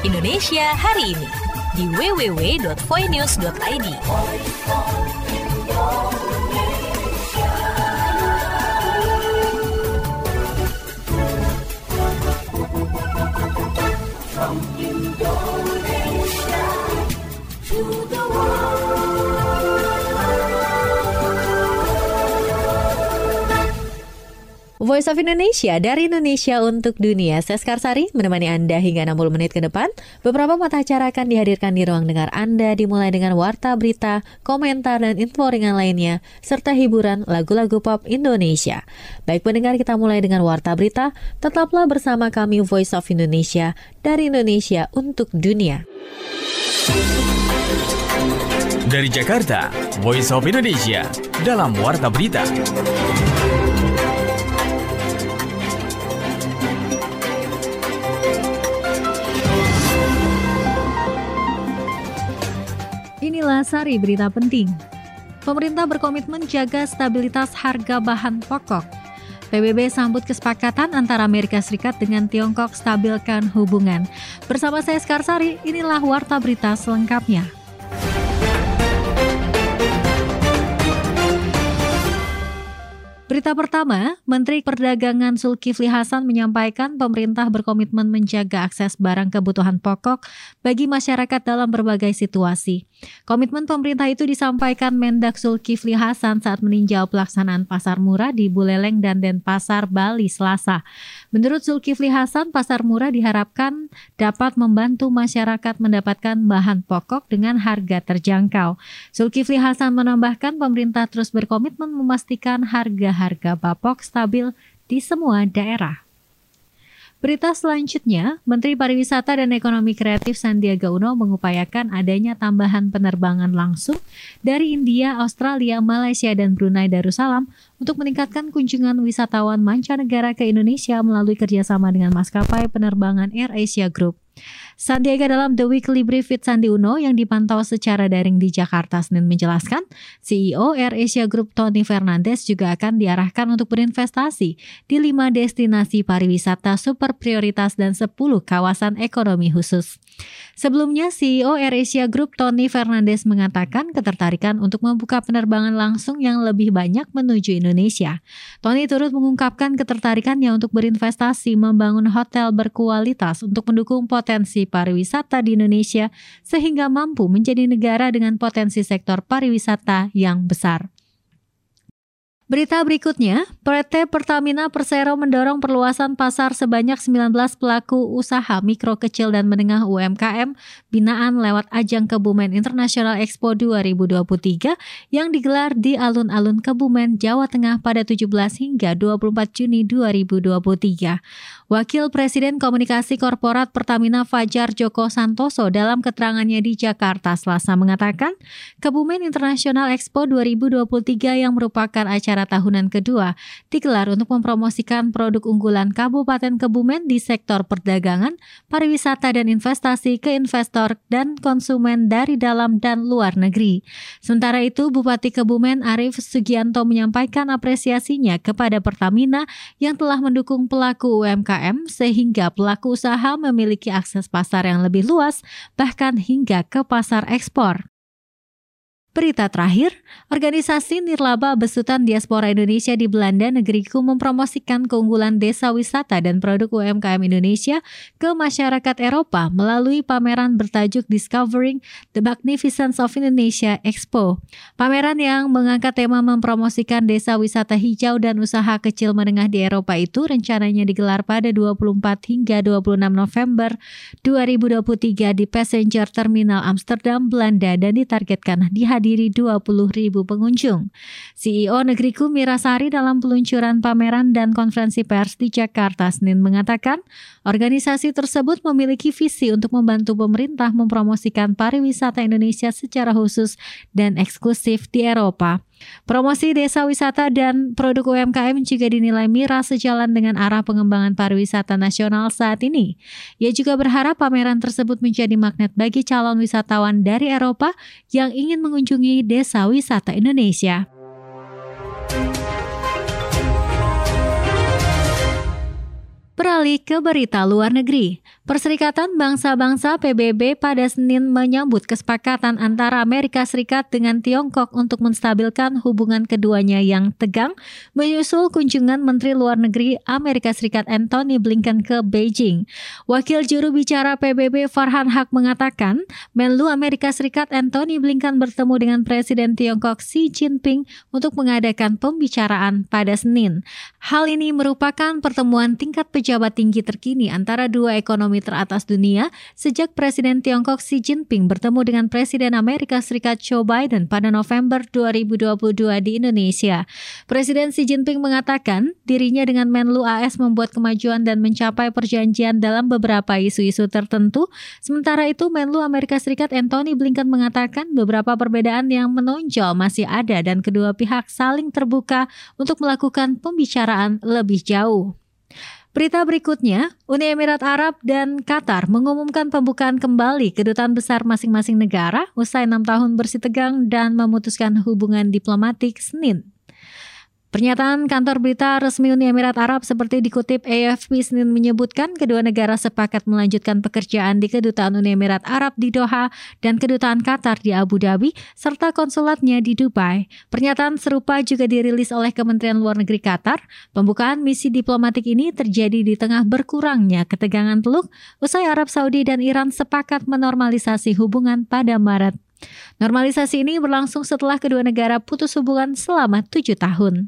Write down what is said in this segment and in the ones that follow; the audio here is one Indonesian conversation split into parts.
Indonesia hari ini di www.voinews.id. From Indonesia to the world. Voice of Indonesia dari Indonesia untuk dunia. Saya Skarsari menemani Anda hingga 60 menit ke depan. Beberapa mata acara akan dihadirkan di ruang dengar Anda, dimulai dengan warta berita, komentar, dan info ringan lainnya, serta hiburan lagu-lagu pop Indonesia. Baik pendengar, kita mulai dengan warta berita. Tetaplah bersama kami Voice of Indonesia dari Indonesia untuk dunia. Dari Jakarta, Voice of Indonesia dalam warta berita. Inilah sari berita penting. Pemerintah berkomitmen jaga stabilitas harga bahan pokok. PBB sambut kesepakatan antara Amerika Serikat dengan Tiongkok stabilkan hubungan. Bersama saya Skarsari, inilah warta berita selengkapnya. Berita pertama, Menteri Perdagangan Zulkifli Hasan menyampaikan pemerintah berkomitmen menjaga akses barang kebutuhan pokok bagi masyarakat dalam berbagai situasi. Komitmen pemerintah itu disampaikan Mendak Zulkifli Hasan saat meninjau pelaksanaan pasar murah di Buleleng dan Denpasar, Bali, Selasa. Menurut Zulkifli Hasan, pasar murah diharapkan dapat membantu masyarakat mendapatkan bahan pokok dengan harga terjangkau. Zulkifli Hasan menambahkan pemerintah terus berkomitmen memastikan harga bapok stabil di semua daerah. Berita selanjutnya, Menteri Pariwisata dan Ekonomi Kreatif Sandiaga Uno mengupayakan adanya tambahan penerbangan langsung dari India, Australia, Malaysia, dan Brunei Darussalam untuk meningkatkan kunjungan wisatawan mancanegara ke Indonesia melalui kerjasama dengan maskapai penerbangan AirAsia Group. Sandiaga dalam The Weekly Brief with Sandi Uno yang dipantau secara daring di Jakarta Senin menjelaskan, CEO AirAsia Group Tony Fernandes juga akan diarahkan untuk berinvestasi di 5 destinasi pariwisata super prioritas dan 10 kawasan ekonomi khusus. Sebelumnya, CEO AirAsia Group Tony Fernandes mengatakan ketertarikan untuk membuka penerbangan langsung yang lebih banyak menuju Indonesia. Tony turut mengungkapkan ketertarikannya untuk berinvestasi membangun hotel berkualitas untuk mendukung potensi pariwisata di Indonesia sehingga mampu menjadi negara dengan potensi sektor pariwisata yang besar. Berita berikutnya, PT Pertamina Persero mendorong perluasan pasar sebanyak 19 pelaku usaha mikro, kecil, dan menengah UMKM binaan lewat ajang Kebumen International Expo 2023 yang digelar di alun-alun Kebumen, Jawa Tengah pada 17 hingga 24 Juni 2023. Wakil Presiden Komunikasi Korporat Pertamina Fajar Joko Santoso dalam keterangannya di Jakarta Selasa mengatakan, Kebumen International Expo 2023 yang merupakan acara tahunan kedua digelar untuk mempromosikan produk unggulan Kabupaten Kebumen di sektor perdagangan, pariwisata, dan investasi ke investor dan konsumen dari dalam dan luar negeri. Sementara itu, Bupati Kebumen Arief Sugianto menyampaikan apresiasinya kepada Pertamina yang telah mendukung pelaku UMKM sehingga pelaku usaha memiliki akses pasar yang lebih luas, bahkan hingga ke pasar ekspor. Berita terakhir, organisasi Nirlaba Besutan Diaspora Indonesia di Belanda Negeriku mempromosikan keunggulan desa wisata dan produk UMKM Indonesia ke masyarakat Eropa melalui pameran bertajuk Discovering the Magnificence of Indonesia Expo. Pameran yang mengangkat tema mempromosikan desa wisata hijau dan usaha kecil menengah di Eropa itu rencananya digelar pada 24 hingga 26 November 2023 di Passenger Terminal Amsterdam, Belanda dan ditargetkan dihadiri 20.000 pengunjung. CEO Negeriku Mirasari dalam peluncuran pameran dan konferensi pers di Jakarta Senin mengatakan, organisasi tersebut memiliki visi untuk membantu pemerintah mempromosikan pariwisata Indonesia secara khusus dan eksklusif di Eropa. Promosi desa wisata dan produk UMKM juga dinilai Mira sejalan dengan arah pengembangan pariwisata nasional saat ini. Ia juga berharap pameran tersebut menjadi magnet bagi calon wisatawan dari Eropa yang ingin mengunjungi desa wisata Indonesia. Beralih ke berita luar negeri. Perserikatan Bangsa-Bangsa PBB pada Senin menyambut kesepakatan antara Amerika Serikat dengan Tiongkok untuk menstabilkan hubungan keduanya yang tegang menyusul kunjungan Menteri Luar Negeri Amerika Serikat Antony Blinken ke Beijing. Wakil juru bicara PBB Farhan Haq mengatakan, Menlu Amerika Serikat Antony Blinken bertemu dengan Presiden Tiongkok Xi Jinping untuk mengadakan pembicaraan pada Senin. Hal ini merupakan pertemuan tingkat pejabat tinggi terkini antara dua ekonomi teratas dunia sejak Presiden Tiongkok Xi Jinping bertemu dengan Presiden Amerika Serikat Joe Biden pada November 2022 di Indonesia. Presiden Xi Jinping mengatakan dirinya dengan Menlu AS membuat kemajuan dan mencapai perjanjian dalam beberapa isu-isu tertentu. Sementara itu, Menlu Amerika Serikat Antony Blinken mengatakan beberapa perbedaan yang menonjol masih ada dan kedua pihak saling terbuka untuk melakukan pembicaraan lebih jauh. Berita berikutnya, Uni Emirat Arab dan Qatar mengumumkan pembukaan kembali kedutaan besar masing-masing negara usai 6 tahun bersitegang dan memutuskan hubungan diplomatik Senin. Pernyataan kantor berita resmi Uni Emirat Arab seperti dikutip AFP Senin menyebutkan kedua negara sepakat melanjutkan pekerjaan di Kedutaan Uni Emirat Arab di Doha dan Kedutaan Qatar di Abu Dhabi serta konsulatnya di Dubai. Pernyataan serupa juga dirilis oleh Kementerian Luar Negeri Qatar. Pembukaan misi diplomatik ini terjadi di tengah berkurangnya ketegangan Teluk usai Arab Saudi dan Iran sepakat menormalisasi hubungan pada Maret. Normalisasi ini berlangsung setelah kedua negara putus hubungan selama 7 tahun.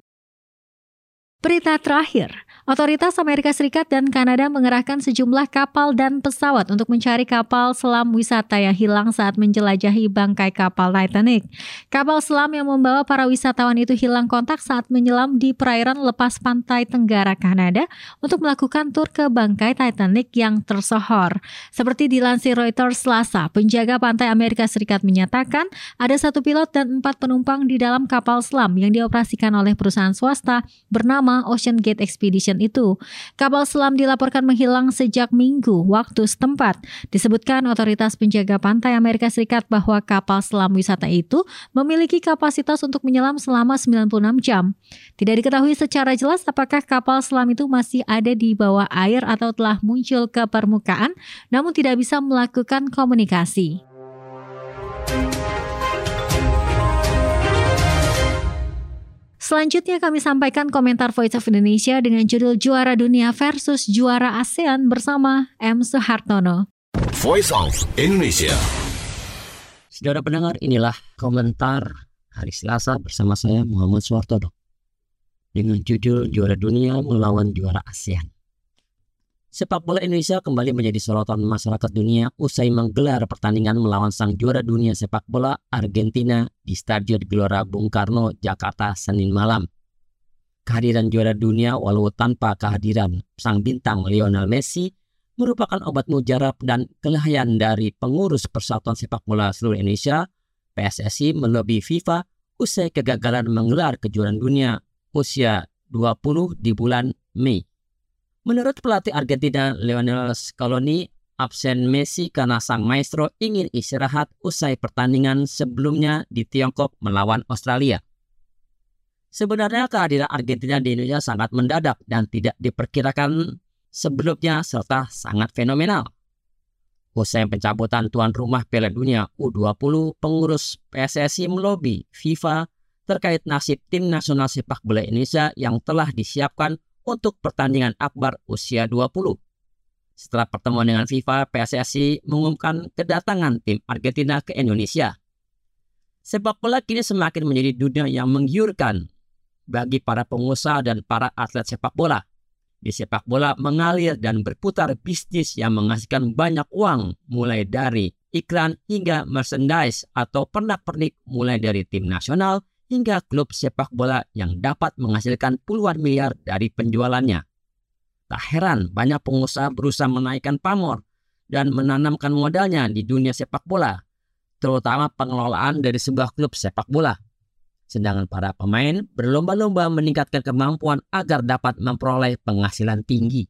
Berita terakhir, otoritas Amerika Serikat dan Kanada mengerahkan sejumlah kapal dan pesawat untuk mencari kapal selam wisata yang hilang saat menjelajahi bangkai kapal Titanic. Kapal selam yang membawa para wisatawan itu hilang kontak saat menyelam di perairan lepas pantai Tenggara Kanada untuk melakukan tur ke bangkai Titanic yang tersohor. Seperti dilansir Reuters Selasa, penjaga pantai Amerika Serikat menyatakan ada 1 pilot dan 4 penumpang di dalam kapal selam yang dioperasikan oleh perusahaan swasta bernama Ocean Gate Expedition itu. Kapal selam dilaporkan menghilang sejak Minggu waktu setempat. Disebutkan otoritas penjaga pantai Amerika Serikat bahwa kapal selam wisata itu memiliki kapasitas untuk menyelam selama 96 jam. Tidak diketahui secara jelas apakah kapal selam itu masih ada di bawah air atau telah muncul ke permukaan, namun tidak bisa melakukan komunikasi. Selanjutnya kami sampaikan komentar Voice of Indonesia dengan judul Juara Dunia versus Juara ASEAN bersama M. Suhartono. Voice of Indonesia. Saudara pendengar, inilah komentar hari Selasa bersama saya Muhammad Suhartono dengan judul Juara Dunia melawan Juara ASEAN. Sepak bola Indonesia kembali menjadi sorotan masyarakat dunia usai menggelar pertandingan melawan sang juara dunia sepak bola Argentina di Stadion Gelora Bung Karno, Jakarta, Senin malam. Kehadiran juara dunia walau tanpa kehadiran sang bintang Lionel Messi merupakan obat mujarab dan kelahian dari pengurus Persatuan Sepak Bola Seluruh Indonesia, PSSI, melobi FIFA usai kegagalan menggelar kejuaraan dunia usia 20 di bulan Mei. Menurut pelatih Argentina Lionel Scaloni, absen Messi karena sang maestro ingin istirahat usai pertandingan sebelumnya di Tiongkok melawan Australia. Sebenarnya kehadiran Argentina di Indonesia sangat mendadak dan tidak diperkirakan sebelumnya serta sangat fenomenal. Usai pencabutan tuan rumah Piala Dunia U20, pengurus PSSI melobi FIFA terkait nasib tim nasional sepak bola Indonesia yang telah disiapkan untuk pertandingan akbar usia 20. Setelah pertemuan dengan FIFA, PSSI mengumumkan kedatangan tim Argentina ke Indonesia. Sepak bola kini semakin menjadi dunia yang menggiurkan bagi para pengusaha dan para atlet sepak bola. Di sepak bola mengalir dan berputar bisnis yang menghasilkan banyak uang, mulai dari iklan hingga merchandise atau pernak-pernik, mulai dari tim nasional hingga klub sepak bola yang dapat menghasilkan puluhan miliar dari penjualannya. Tak heran banyak pengusaha berusaha menaikkan pamor dan menanamkan modalnya di dunia sepak bola, terutama pengelolaan dari sebuah klub sepak bola. Sedangkan para pemain berlomba-lomba meningkatkan kemampuan agar dapat memperoleh penghasilan tinggi.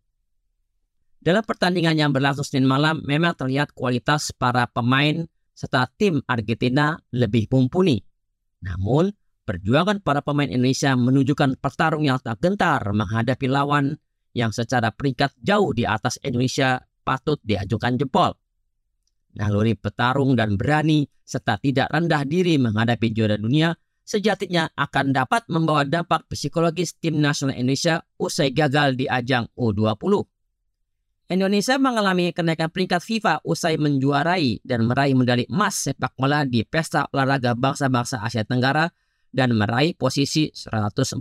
Dalam pertandingan yang berlangsung Senin malam, memang terlihat kualitas para pemain serta tim Argentina lebih mumpuni. Namun, perjuangan para pemain Indonesia menunjukkan pertarung yang tak gentar menghadapi lawan yang secara peringkat jauh di atas Indonesia patut diajukan jempol. Naluri petarung dan berani serta tidak rendah diri menghadapi juara dunia sejatinya akan dapat membawa dampak psikologis tim nasional Indonesia usai gagal di ajang U20. Indonesia mengalami kenaikan peringkat FIFA usai menjuarai dan meraih medali emas sepak bola di Pesta Olahraga Bangsa-Bangsa Asia Tenggara dan meraih posisi 149.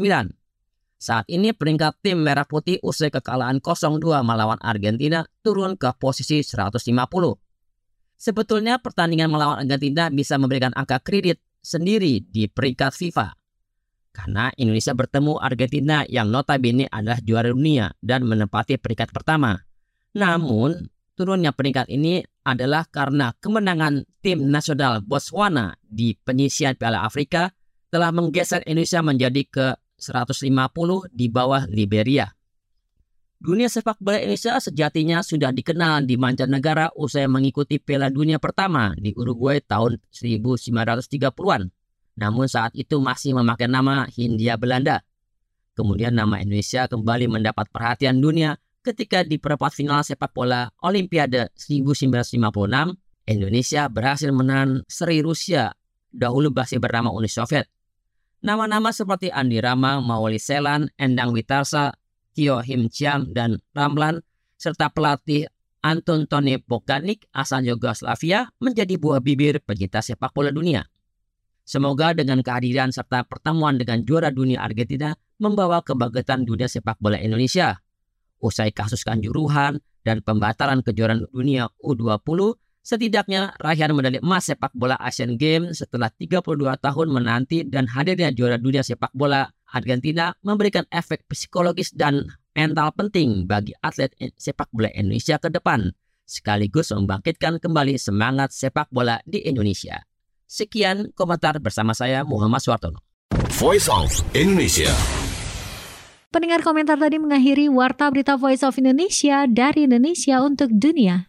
Saat ini peringkat tim Merah Putih usai kekalahan 0-2 melawan Argentina turun ke posisi 150. Sebetulnya pertandingan melawan Argentina bisa memberikan angka kredit sendiri di peringkat FIFA. Karena Indonesia bertemu Argentina yang notabene adalah juara dunia dan menempati peringkat pertama. Namun, turunnya peringkat ini adalah karena kemenangan tim nasional Botswana di penyisian Piala Afrika telah menggeser Indonesia menjadi ke 150 di bawah Liberia. Dunia sepak bola Indonesia sejatinya sudah dikenal di mancanegara usai mengikuti Piala Dunia pertama di Uruguay tahun 1930-an. Namun saat itu masih memakai nama Hindia Belanda. Kemudian nama Indonesia kembali mendapat perhatian dunia ketika di perempat final sepak bola Olimpiade 1956, Indonesia berhasil menahan seri Rusia, dahulu masih bernama Uni Soviet. Nama-nama seperti Andi Rama, Mauli Selan, Endang Witarsa, Tio Him Chiam, dan Ramlan, serta pelatih Anton Tony Bogdanic asal Yugoslavia menjadi buah bibir pecinta sepak bola dunia. Semoga dengan kehadiran serta pertemuan dengan juara dunia Argentina membawa kebangkitan dunia sepak bola Indonesia. Usai kasus kanjuruhan dan pembatalan kejuaraan dunia U20, setidaknya raihan medali emas sepak bola Asian Games setelah 32 tahun menanti dan hadirnya juara dunia sepak bola Argentina memberikan efek psikologis dan mental penting bagi atlet sepak bola Indonesia ke depan, sekaligus membangkitkan kembali semangat sepak bola di Indonesia. Sekian komentar bersama saya Muhammad Suwartono. Voice of Indonesia. Pendengar komentar tadi mengakhiri Warta Berita Voice of Indonesia dari Indonesia untuk dunia.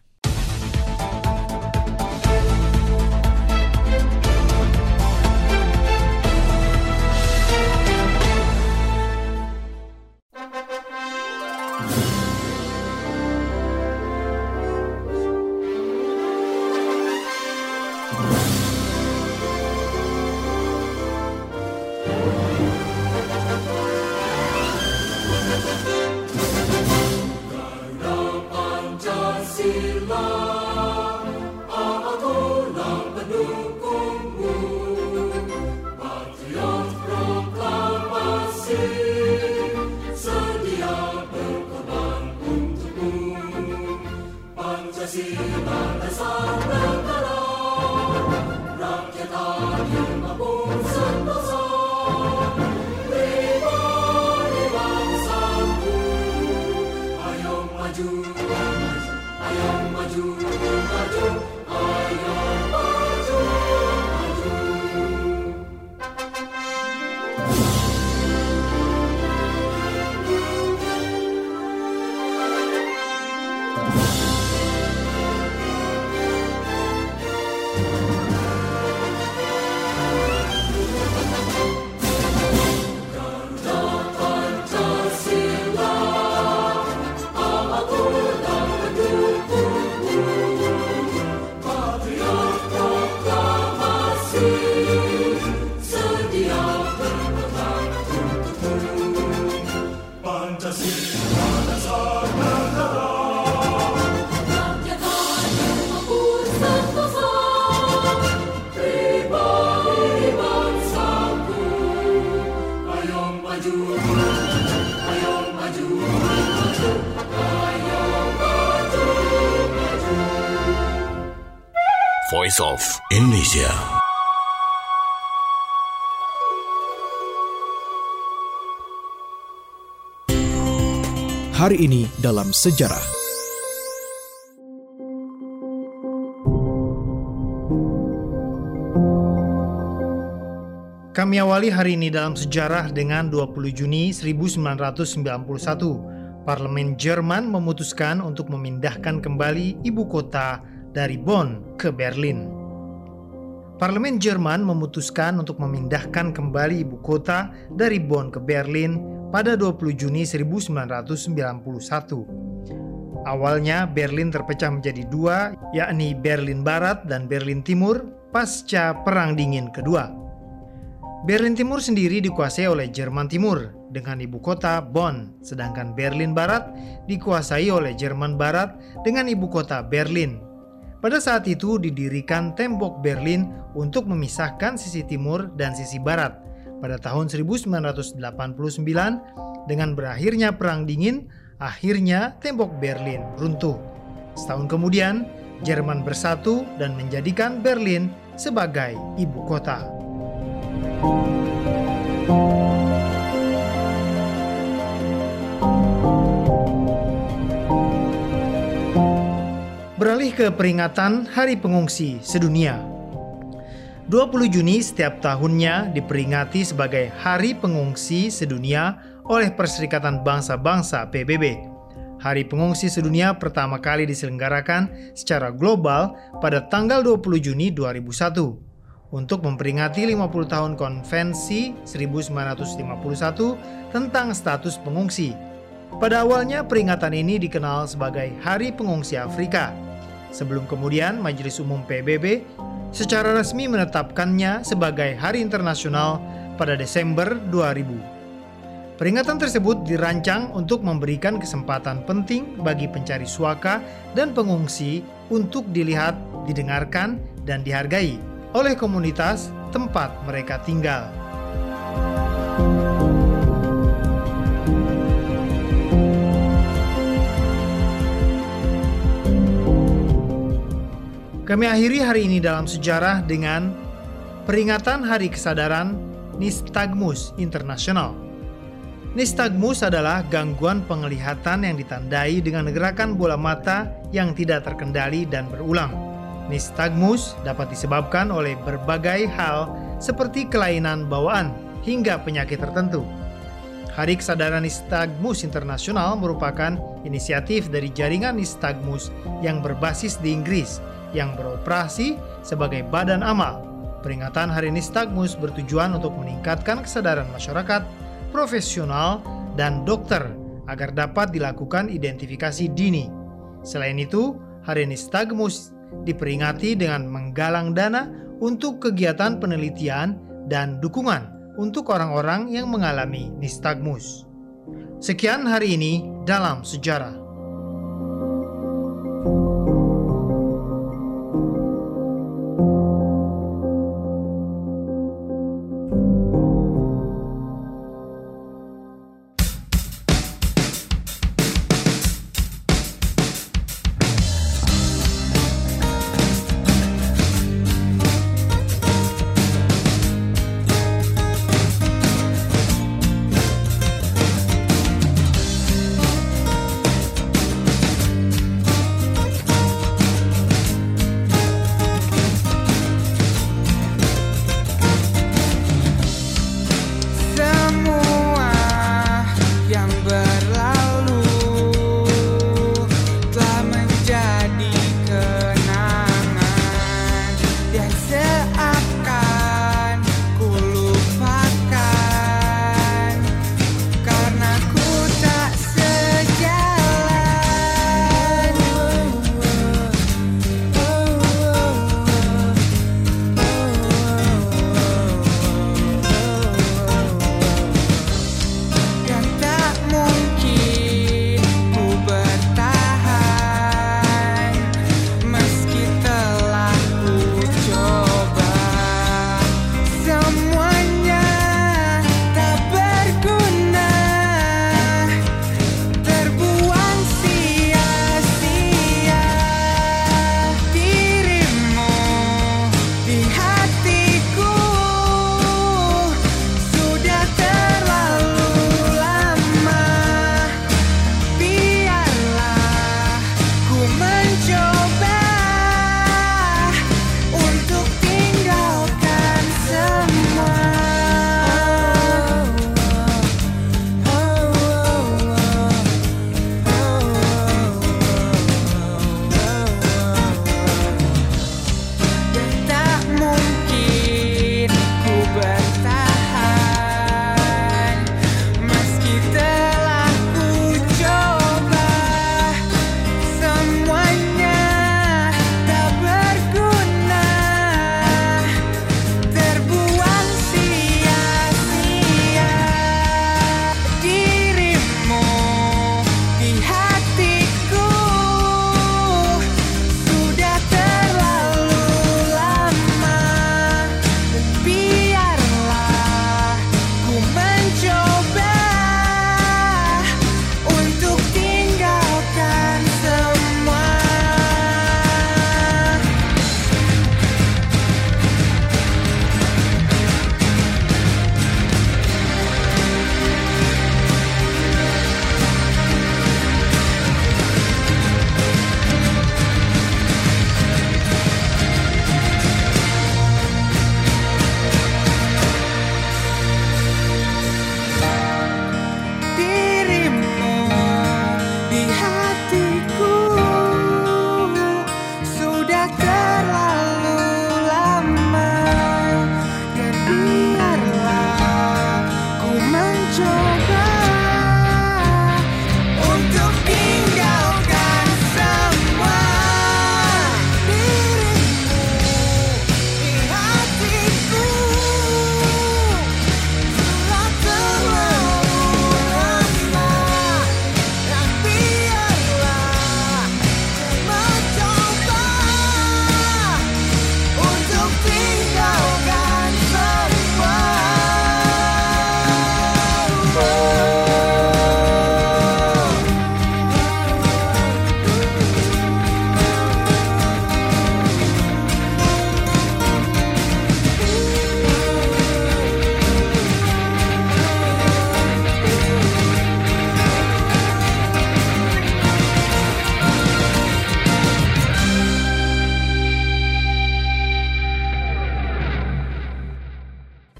Voice of Indonesia. Hari ini dalam sejarah. Kami awali hari ini dalam sejarah dengan 20 Juni 1991. Parlemen Jerman memutuskan untuk memindahkan kembali ibu kota dari Bonn ke Berlin. Parlemen Jerman memutuskan untuk memindahkan kembali ibu kota dari Bonn ke Berlin pada 20 Juni 1991. Awalnya Berlin terpecah menjadi dua, yakni Berlin Barat dan Berlin Timur pasca Perang Dingin Kedua. Berlin Timur sendiri dikuasai oleh Jerman Timur dengan ibu kota Bonn, sedangkan Berlin Barat dikuasai oleh Jerman Barat dengan ibu kota Berlin. Pada saat itu didirikan tembok Berlin untuk memisahkan sisi timur dan sisi barat. Pada tahun 1989, dengan berakhirnya Perang Dingin, akhirnya tembok Berlin runtuh. Setahun kemudian, Jerman bersatu dan menjadikan Berlin sebagai ibu kota. Beralih ke peringatan Hari Pengungsi Sedunia. 20 Juni setiap tahunnya diperingati sebagai Hari Pengungsi Sedunia oleh Perserikatan Bangsa-Bangsa PBB. Hari Pengungsi Sedunia pertama kali diselenggarakan secara global pada tanggal 20 Juni 2001 untuk memperingati 50 tahun Konvensi 1951 tentang status pengungsi. Pada awalnya peringatan ini dikenal sebagai Hari Pengungsi Afrika, sebelum kemudian Majelis Umum PBB secara resmi menetapkannya sebagai Hari Internasional pada Desember 2000. Peringatan tersebut dirancang untuk memberikan kesempatan penting bagi pencari suaka dan pengungsi untuk dilihat, didengarkan, dan dihargai oleh komunitas tempat mereka tinggal. Kami akhiri hari ini dalam sejarah dengan peringatan Hari Kesadaran Nystagmus Internasional. Nystagmus adalah gangguan penglihatan yang ditandai dengan gerakan bola mata yang tidak terkendali dan berulang. Nystagmus dapat disebabkan oleh berbagai hal seperti kelainan bawaan hingga penyakit tertentu. Hari Kesadaran Nystagmus Internasional merupakan inisiatif dari jaringan Nystagmus yang berbasis di Inggris yang beroperasi sebagai badan amal. Peringatan Hari Nystagmus bertujuan untuk meningkatkan kesadaran masyarakat, profesional, dan dokter agar dapat dilakukan identifikasi dini. Selain itu, Hari Nystagmus diperingati dengan menggalang dana untuk kegiatan penelitian dan dukungan untuk orang-orang yang mengalami nystagmus. Sekian hari ini dalam sejarah.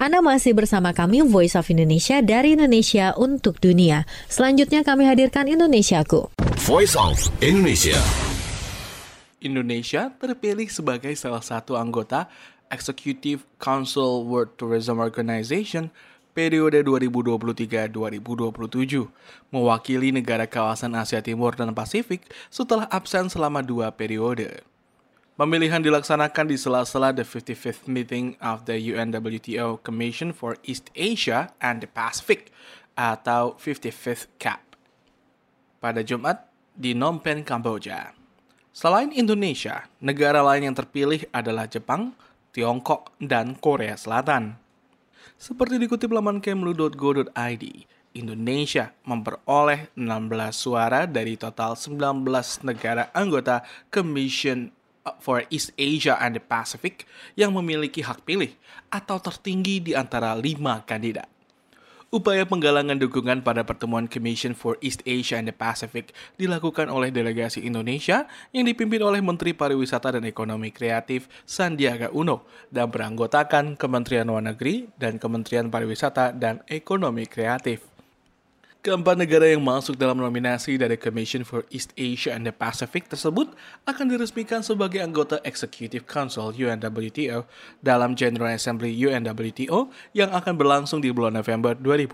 Anda masih bersama kami Voice of Indonesia dari Indonesia untuk dunia. Selanjutnya kami hadirkan Indonesiaku. Voice of Indonesia. Indonesia terpilih sebagai salah satu anggota Executive Council World Tourism Organization periode 2023-2027, mewakili negara kawasan Asia Timur dan Pasifik setelah absen selama 2 periode. Pemilihan dilaksanakan di sela-sela the 55th meeting of the UNWTO Commission for East Asia and the Pacific atau 55th CAP pada Jumat di Phnom Penh, Kamboja. Selain Indonesia, negara lain yang terpilih adalah Jepang, Tiongkok, dan Korea Selatan. Seperti dikutip laman kemlu.go.id, Indonesia memperoleh 16 suara dari total 19 negara anggota Commission for East Asia and the Pacific yang memiliki hak pilih atau tertinggi di antara 5 kandidat. Upaya penggalangan dukungan pada pertemuan Commission for East Asia and the Pacific dilakukan oleh delegasi Indonesia yang dipimpin oleh Menteri Pariwisata dan Ekonomi Kreatif Sandiaga Uno dan beranggotakan Kementerian Luar Negeri dan Kementerian Pariwisata dan Ekonomi Kreatif. Keempat negara yang masuk dalam nominasi dari Commission for East Asia and the Pacific tersebut akan diresmikan sebagai anggota Executive Council UNWTO dalam General Assembly UNWTO yang akan berlangsung di bulan November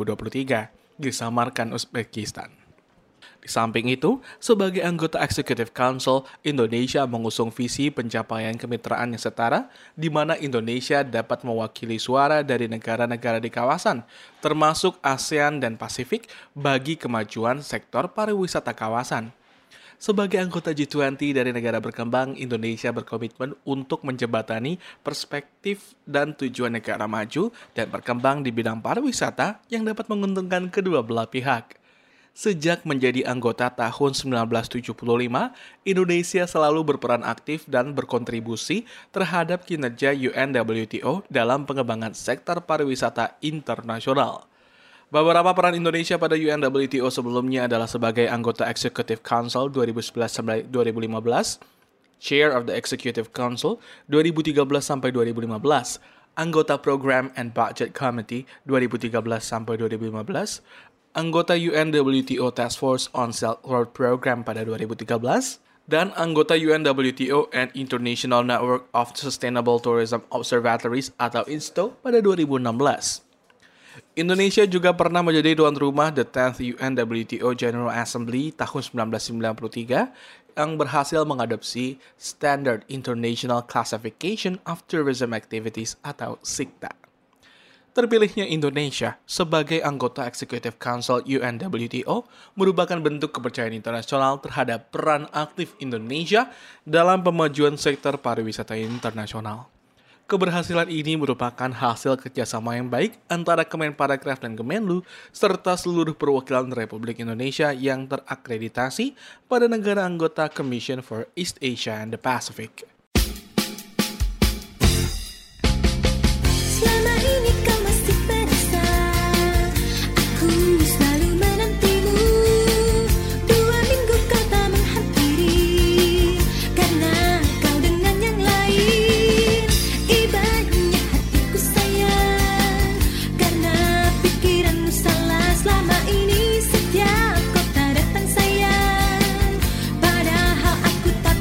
2023 di Samarkand, Uzbekistan. Di samping itu, sebagai anggota Executive Council, Indonesia mengusung visi pencapaian kemitraan yang setara, di mana Indonesia dapat mewakili suara dari negara-negara di kawasan, termasuk ASEAN dan Pasifik, bagi kemajuan sektor pariwisata kawasan. Sebagai anggota G20 dari negara berkembang, Indonesia berkomitmen untuk menjembatani perspektif dan tujuan negara maju dan berkembang di bidang pariwisata yang dapat menguntungkan kedua belah pihak. Sejak menjadi anggota tahun 1975, Indonesia selalu berperan aktif dan berkontribusi terhadap kinerja UNWTO dalam pengembangan sektor pariwisata internasional. Beberapa peran Indonesia pada UNWTO sebelumnya adalah sebagai anggota Executive Council 2011-2015, Chair of the Executive Council 2013-2015, anggota Program and Budget Committee 2013-2015, anggota UNWTO Task Force on Silk Road Program pada 2013, dan anggota UNWTO and International Network of Sustainable Tourism Observatories atau INSTO pada 2016. Indonesia juga pernah menjadi tuan rumah the 10th UNWTO General Assembly tahun 1993 yang berhasil mengadopsi Standard International Classification of Tourism Activities atau SICTA. Terpilihnya Indonesia sebagai anggota Executive Council UNWTO merupakan bentuk kepercayaan internasional terhadap peran aktif Indonesia dalam pemajuan sektor pariwisata internasional. Keberhasilan ini merupakan hasil kerjasama yang baik antara Kemenparekraf dan Kemenlu serta seluruh perwakilan Republik Indonesia yang terakreditasi pada negara anggota Commission for East Asia and the Pacific.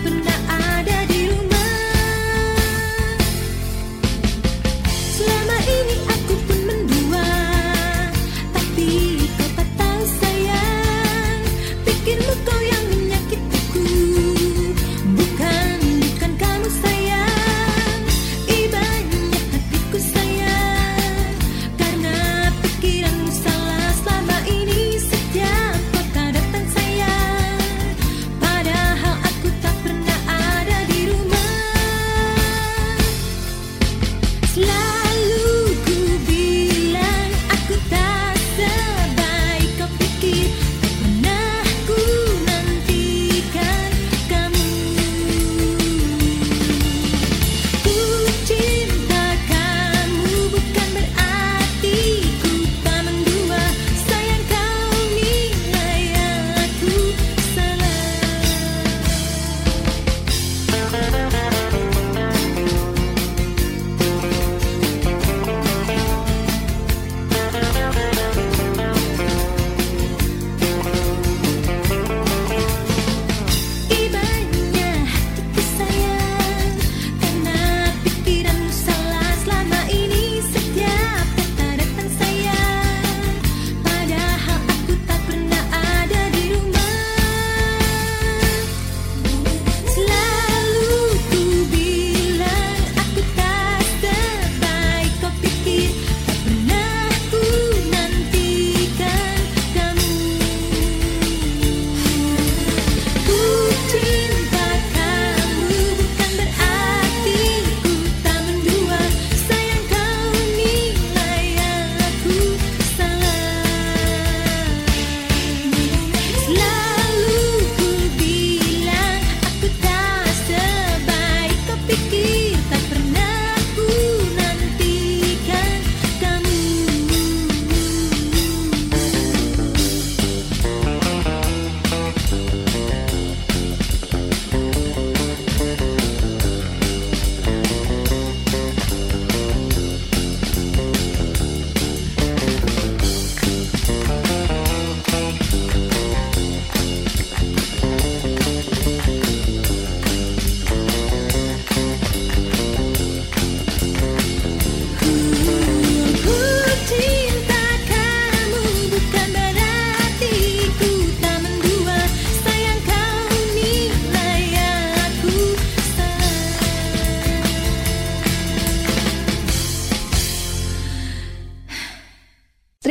Selama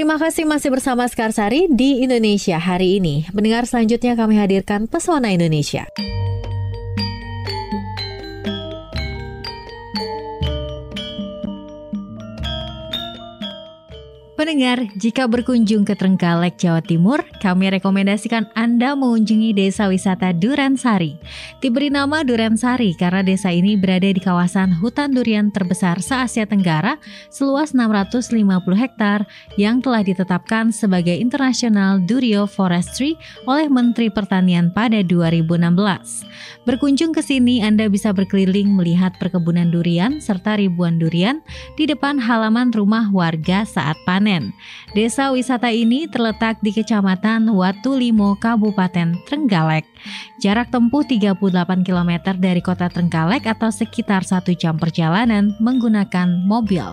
Terima kasih masih bersama Sekarsari di Indonesia hari ini. Pendengar, selanjutnya kami hadirkan Pesona Indonesia. Pendengar, jika berkunjung ke Trenggalek, Jawa Timur, kami rekomendasikan Anda mengunjungi Desa Wisata Durensari. Diberi nama Durensari karena desa ini berada di kawasan hutan durian terbesar se-Asia Tenggara seluas 650 hektar yang telah ditetapkan sebagai International Durio Forestry oleh Menteri Pertanian pada 2016. Berkunjung ke sini, Anda bisa berkeliling melihat perkebunan durian serta ribuan durian di depan halaman rumah warga saat panen. Desa wisata ini terletak di Kecamatan Watulimo, Kabupaten Trenggalek. Jarak tempuh 38 km dari kota Trenggalek atau sekitar 1 jam perjalanan menggunakan mobil.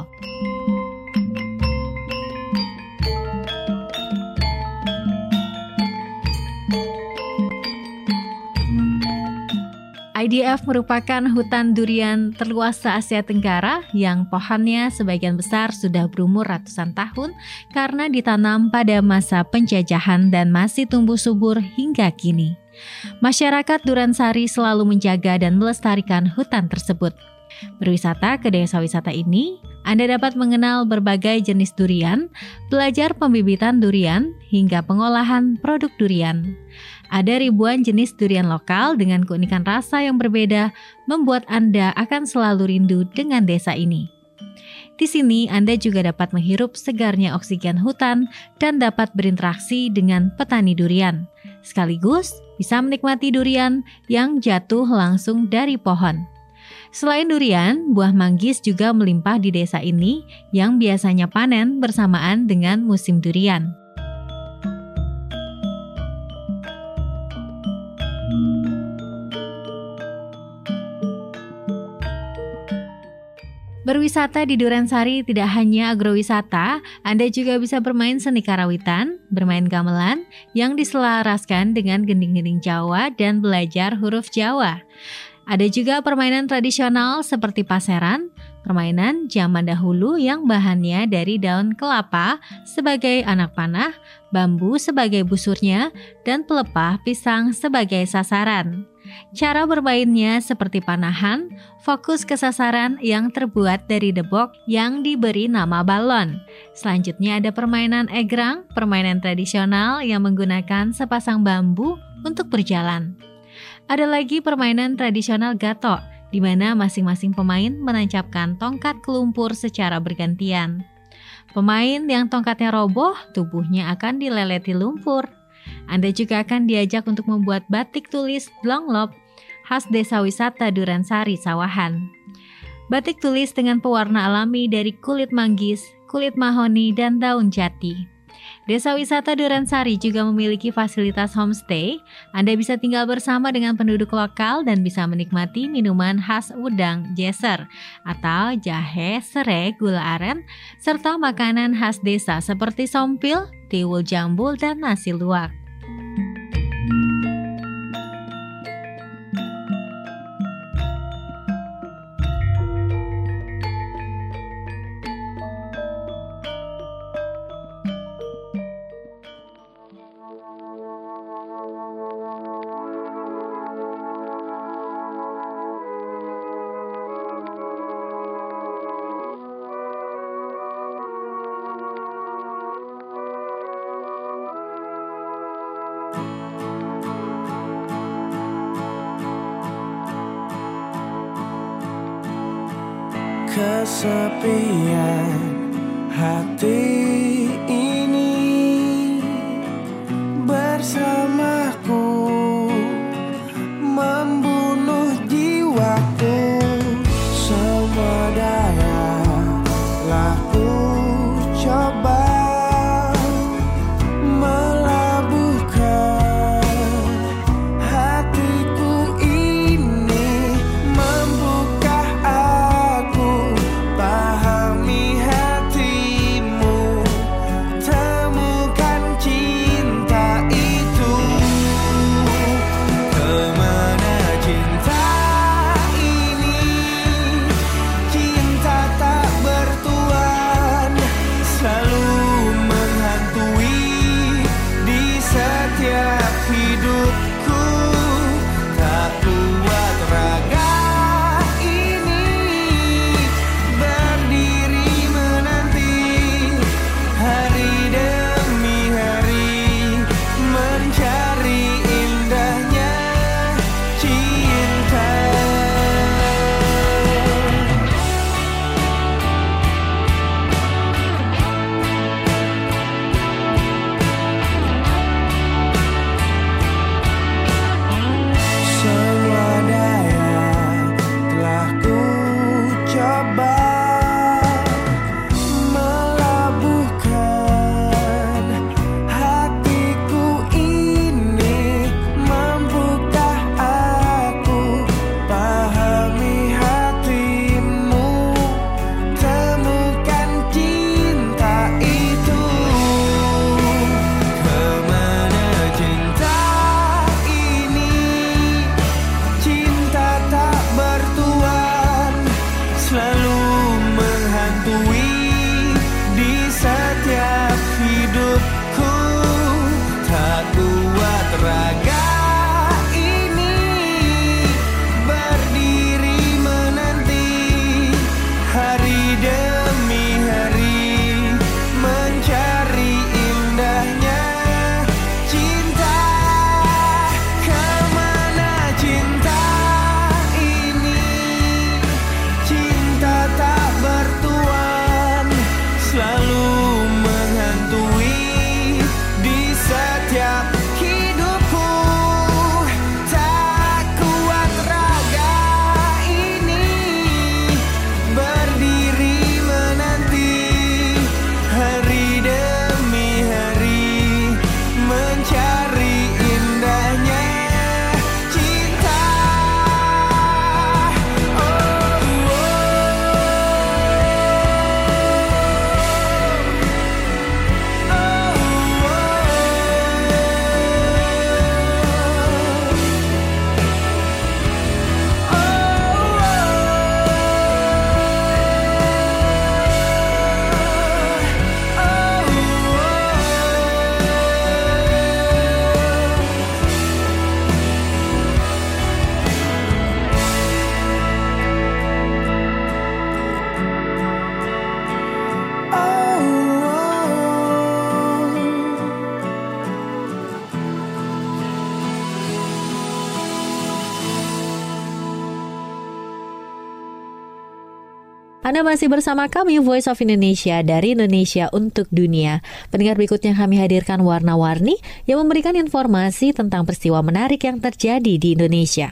IDF merupakan hutan durian terluas se-Asia Tenggara yang pohonnya sebagian besar sudah berumur ratusan tahun karena ditanam pada masa penjajahan dan masih tumbuh subur hingga kini. Masyarakat Durensari selalu menjaga dan melestarikan hutan tersebut. Berwisata ke desa wisata ini, Anda dapat mengenal berbagai jenis durian, belajar pembibitan durian, hingga pengolahan produk durian. Ada ribuan jenis durian lokal dengan keunikan rasa yang berbeda, membuat Anda akan selalu rindu dengan desa ini. Di sini Anda juga dapat menghirup segarnya oksigen hutan dan dapat berinteraksi dengan petani durian. Sekaligus bisa menikmati durian yang jatuh langsung dari pohon. Selain durian, buah manggis juga melimpah di desa ini yang biasanya panen bersamaan dengan musim durian. Berwisata di Durensari tidak hanya agrowisata, Anda juga bisa bermain seni karawitan, bermain gamelan yang diselaraskan dengan gending-gending Jawa dan belajar huruf Jawa. Ada juga permainan tradisional seperti paseran, permainan zaman dahulu yang bahannya dari daun kelapa sebagai anak panah, bambu sebagai busurnya, dan pelepah pisang sebagai sasaran. Cara bermainnya seperti panahan, fokus ke sasaran yang terbuat dari debok yang diberi nama balon. Selanjutnya ada permainan egrang, permainan tradisional yang menggunakan sepasang bambu untuk berjalan. Ada lagi permainan tradisional gatok, di mana masing-masing pemain menancapkan tongkat ke lumpur secara bergantian. Pemain yang tongkatnya roboh, tubuhnya akan dileleti lumpur. Anda juga akan diajak untuk membuat batik tulis Blonglop khas desa wisata Durensari Sawahan. Batik tulis dengan pewarna alami dari kulit manggis, kulit mahoni, dan daun jati. Desa wisata Durensari juga memiliki fasilitas homestay. Anda bisa tinggal bersama dengan penduduk lokal dan bisa menikmati minuman khas udang jeser atau jahe, serai, gula aren, serta makanan khas desa seperti sompil, tiwul jambul, dan nasi luwak. Kesepian hati ini bersamaku membunuh jiwaku. Semua daya laku coba melabuhkan hatiku ini, membuka aku pahami hatimu. Anda masih bersama kami Voice of Indonesia dari Indonesia untuk Dunia. Pendengar, berikutnya kami hadirkan warna-warni yang memberikan informasi tentang peristiwa menarik yang terjadi di Indonesia.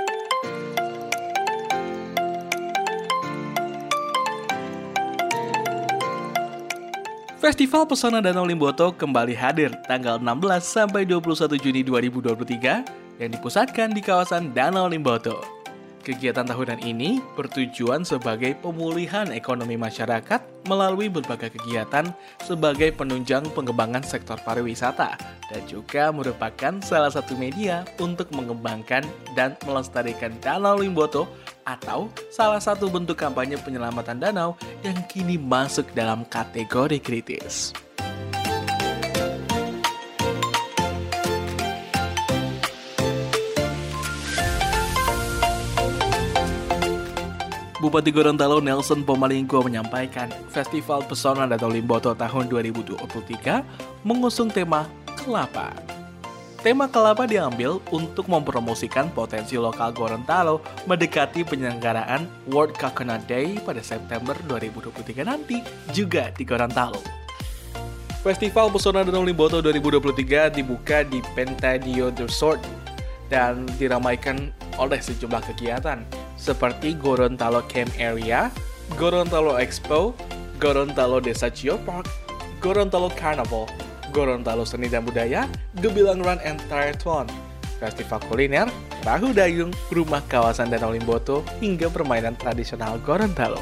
Festival Pesona Danau Limboto kembali hadir tanggal 16 sampai 21 Juni 2023 yang dipusatkan di kawasan Danau Limboto. Kegiatan tahunan ini bertujuan sebagai pemulihan ekonomi masyarakat melalui berbagai kegiatan sebagai penunjang pengembangan sektor pariwisata dan juga merupakan salah satu media untuk mengembangkan dan melestarikan Danau Limboto atau salah satu bentuk kampanye penyelamatan danau yang kini masuk dalam kategori kritis. Bupati Gorontalo Nelson Pomalinggo menyampaikan Festival Pesona Danau Limboto tahun 2023 mengusung tema Kelapa. Tema Kelapa diambil untuk mempromosikan potensi lokal Gorontalo mendekati penyelenggaraan World Coconut Day pada September 2023 nanti juga di Gorontalo. Festival Pesona Danau Limboto 2023 dibuka di Pentadio Resort dan diramaikan oleh sejumlah kegiatan seperti Gorontalo Camp Area, Gorontalo Expo, Gorontalo Desa Geopark, Gorontalo Carnival, Gorontalo Seni dan Budaya, Gebilang Run and Triathlon, Festival Kuliner, Perahu Dayung, Rumah Kawasan Danau Limboto, hingga permainan tradisional Gorontalo.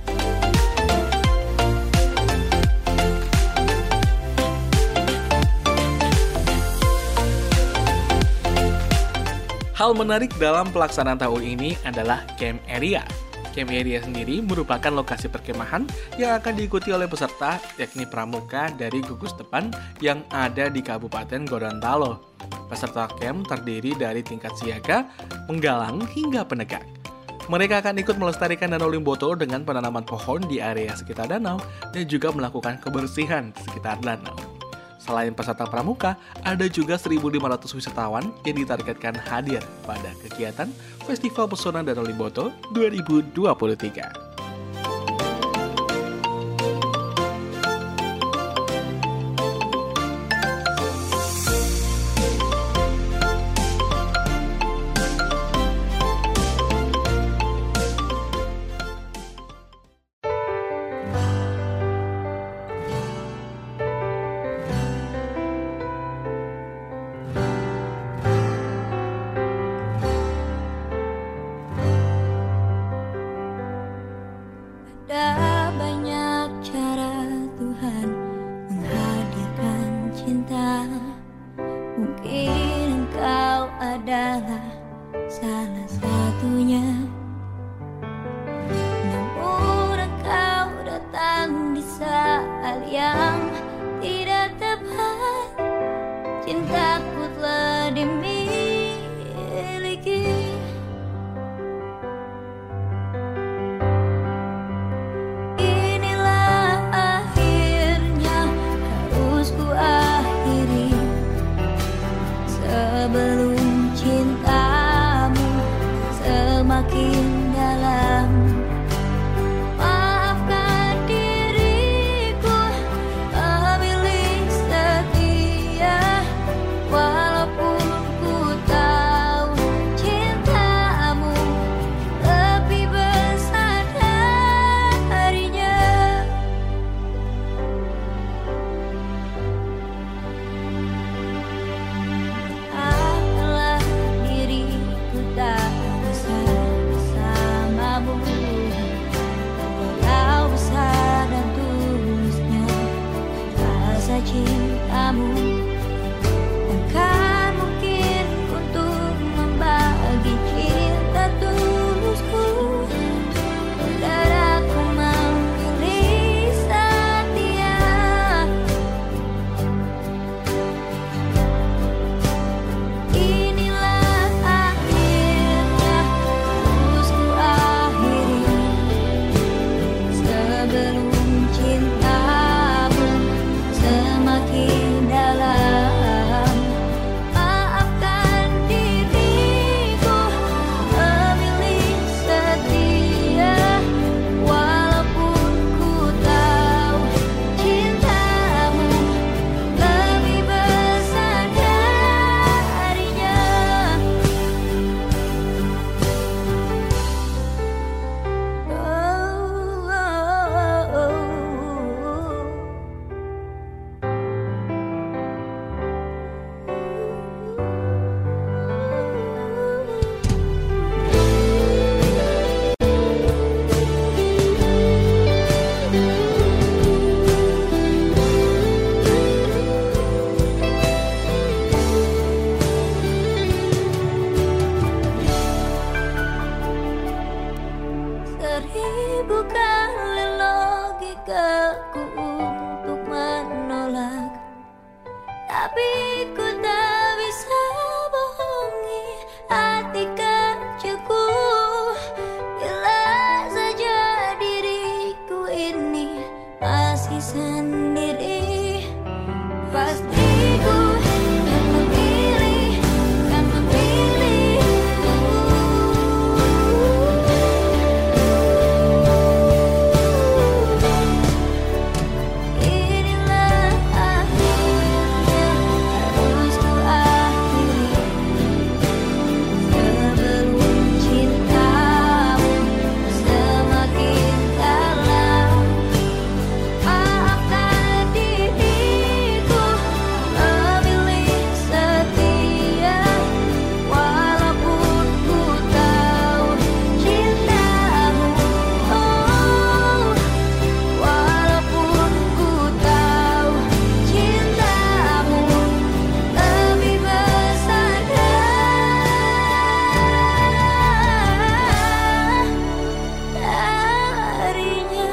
Hal menarik dalam pelaksanaan tahun ini adalah Camp Area. Camp Area sendiri merupakan lokasi perkemahan yang akan diikuti oleh peserta, yakni pramuka dari gugus depan yang ada di Kabupaten Gorontalo. Peserta camp terdiri dari tingkat siaga, penggalang, hingga penegak. Mereka akan ikut melestarikan Danau Limboto dengan penanaman pohon di area sekitar danau dan juga melakukan kebersihan di sekitar danau. Selain peserta pramuka, ada juga 1.500 wisatawan yang ditargetkan hadir pada kegiatan Festival Pesona Danau Limboto 2023. bukan logikaku untuk menolak, tapi ku tak bisa bohongi hati kecilku. Bila saja diriku ini masih sendiri, pasti ku kan memilih inilah akhirnya harus ku akhiri. Sebelum cintamu semakin dalam, maafkan diriku memilih setia, walaupun ku tahu cintamu, walaupun ku tahu cintamu lebih besar darinya.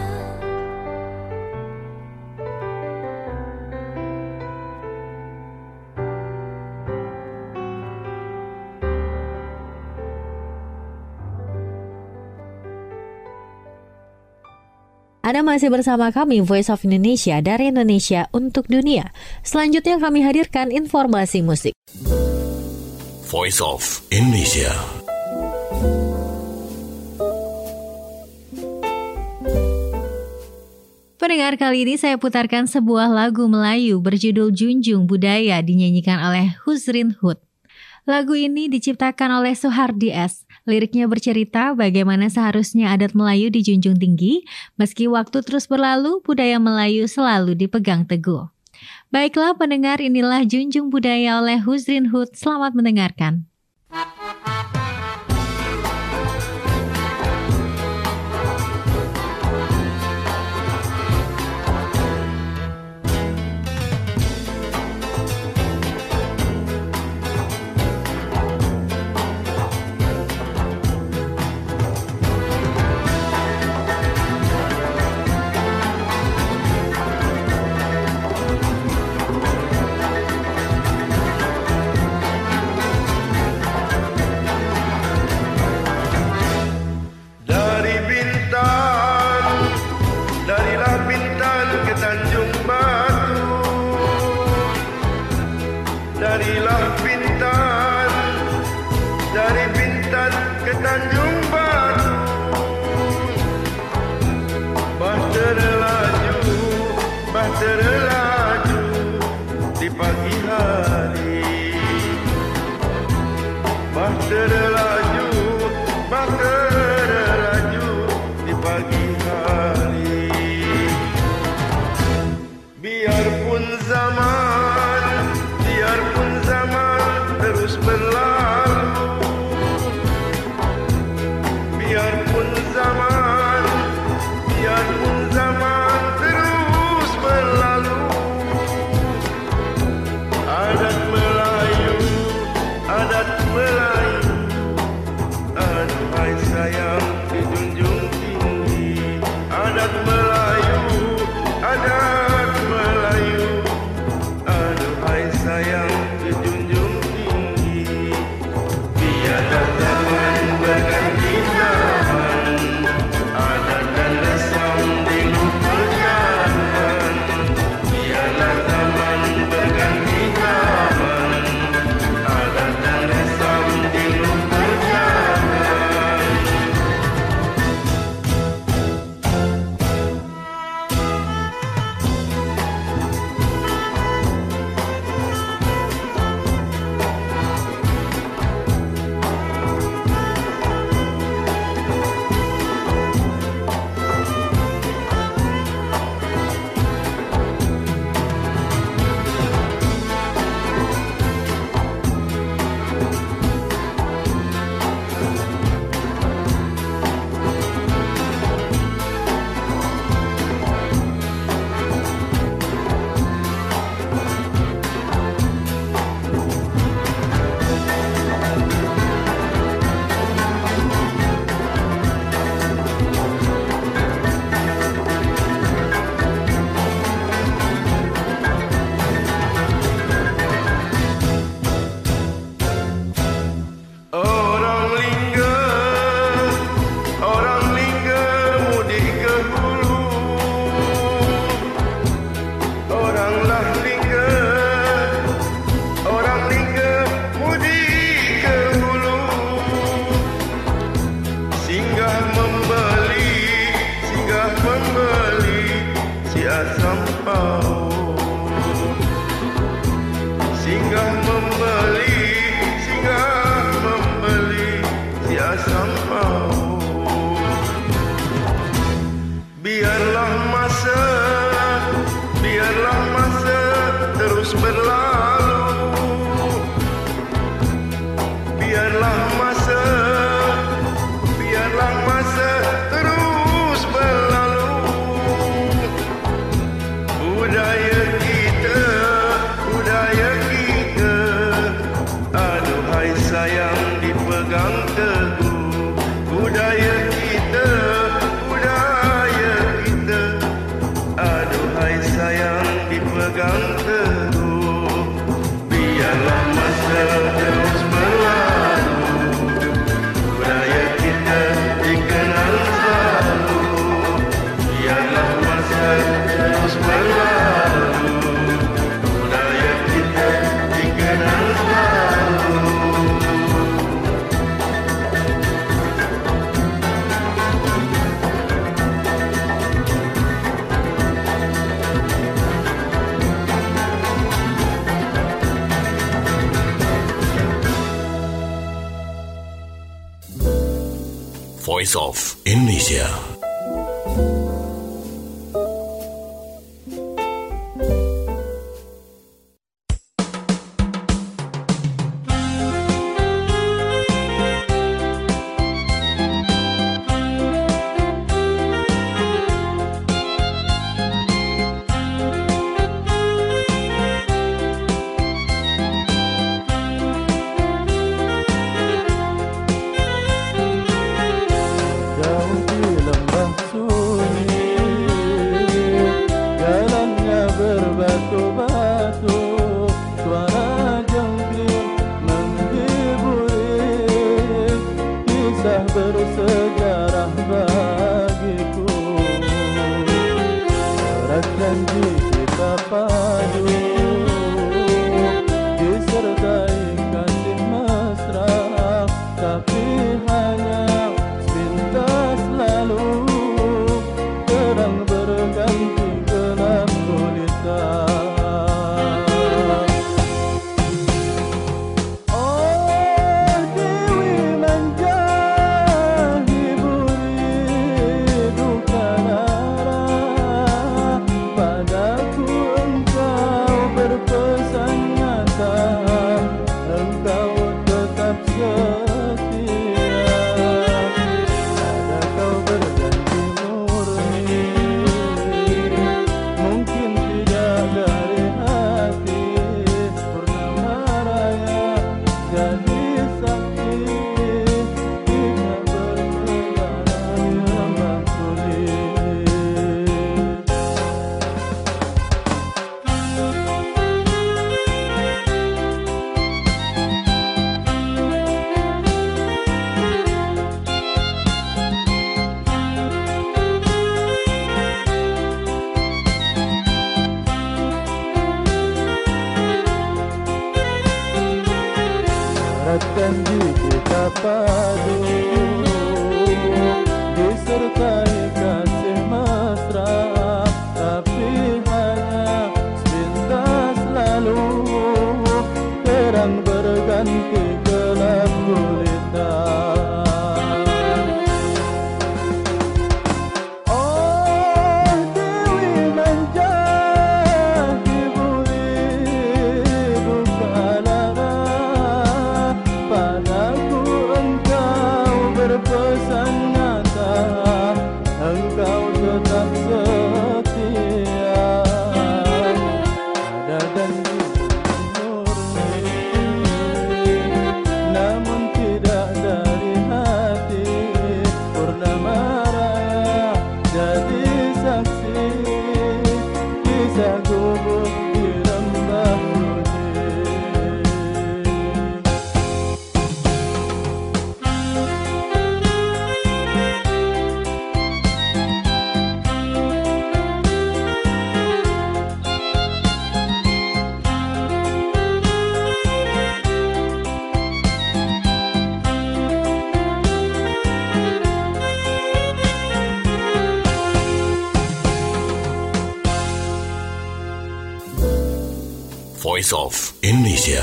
Anda masih bersama kami Voice of Indonesia dari Indonesia untuk dunia. Selanjutnya kami hadirkan informasi musik. Voice of Indonesia. Pendengar, kali ini saya putarkan sebuah lagu Melayu berjudul Junjung Budaya dinyanyikan oleh Huzrin Hud. Lagu ini diciptakan oleh Soehardi S. Liriknya bercerita bagaimana seharusnya adat Melayu dijunjung tinggi, meski waktu terus berlalu, budaya Melayu selalu dipegang teguh. Baiklah pendengar, inilah Junjung Budaya oleh Huzrin Hud. Selamat mendengarkan. Voice of Indonesia. Bersejarah bagiku, erat janji kita padu, disertai kasih mesra, tapi hanya sepintas lalu, terang berganti gelap gulita. Janji kita padu, disertai kasih mesra, tapi hanya sepintas lalu, terang berganti gelap gulita. Voice of Indonesia.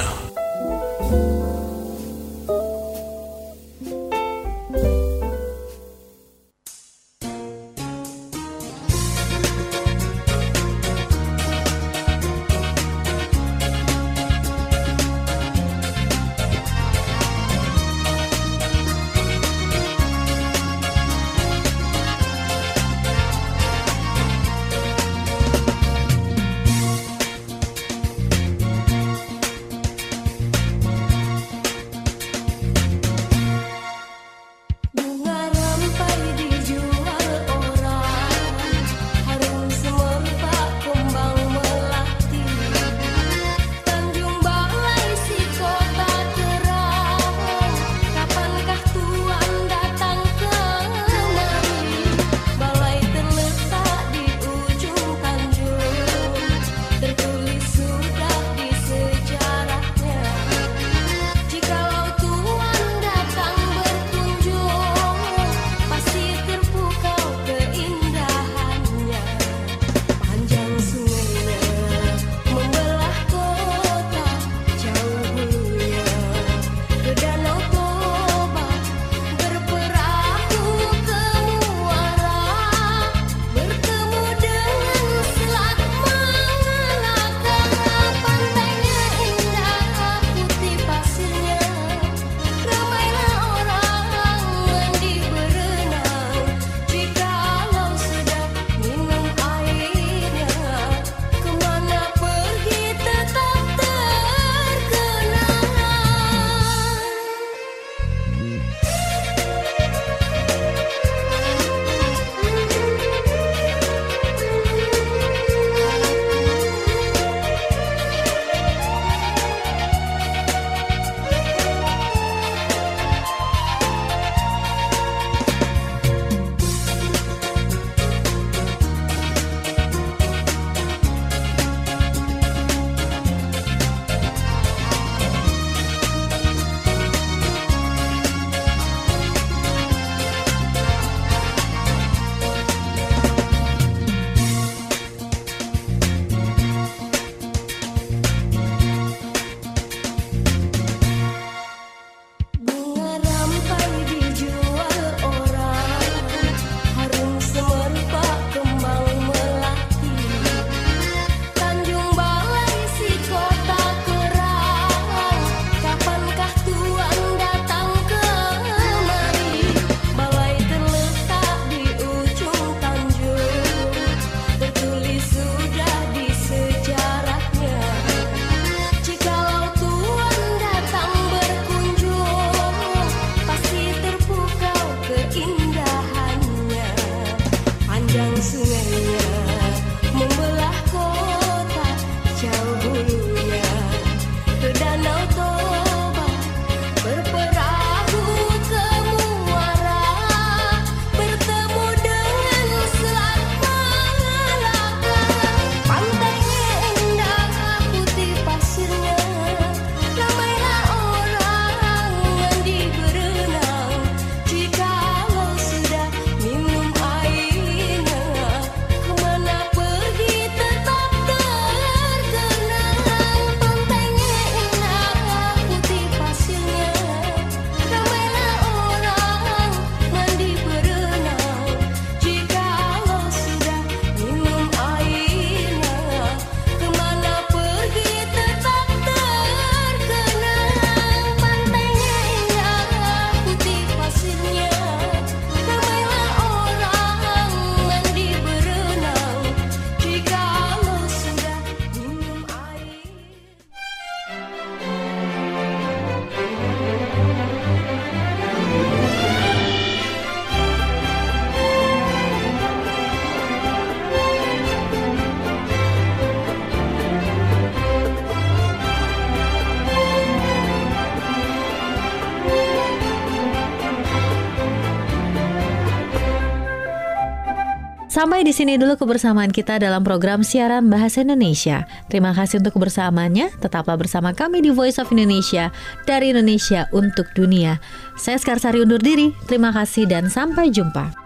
Sampai di sini dulu kebersamaan kita dalam program siaran Bahasa Indonesia. Terima kasih untuk kebersamaannya. Tetaplah bersama kami di Voice of Indonesia, dari Indonesia untuk dunia. Saya Skarsari undur diri. Terima kasih dan sampai jumpa.